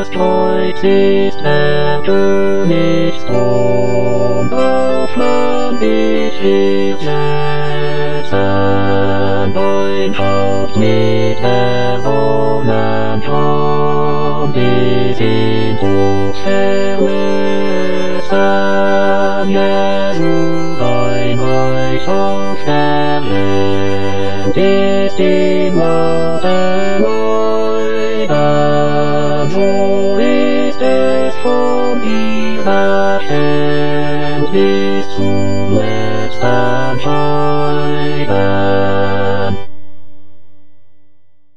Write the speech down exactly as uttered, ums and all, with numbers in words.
das Kreuz ist der Königsthron, öffnen ich will setzen, dein Haupt mit erhoben Thron, die Sehnsucht verlösen, Jesu, dein Reich auf Erden, ist immer der Leiden, so ist es von ihrer Hand bis zu